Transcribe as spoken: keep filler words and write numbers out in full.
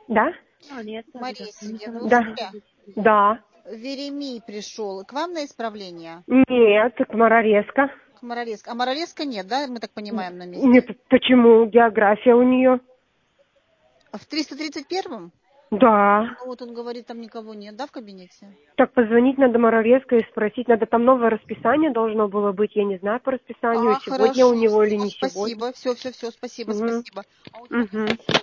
Да? Мария Сиденова. Да. Да. Веремий пришел. К вам на исправление? Нет, к Марорезко. К Марорезко. А Марорезко нет, да, мы так понимаем, на месте? Нет, почему? География у нее. А в триста тридцать первом? Да. Ну вот он говорит, там никого нет, да, в кабинете? Так позвонить надо Марорезко и спросить. Надо, там новое расписание должно было быть. Я не знаю по расписанию, А, сегодня у хорошо, него или все, не сегодня. спасибо, все, все, все, спасибо, Угу. спасибо. А у тебя Угу.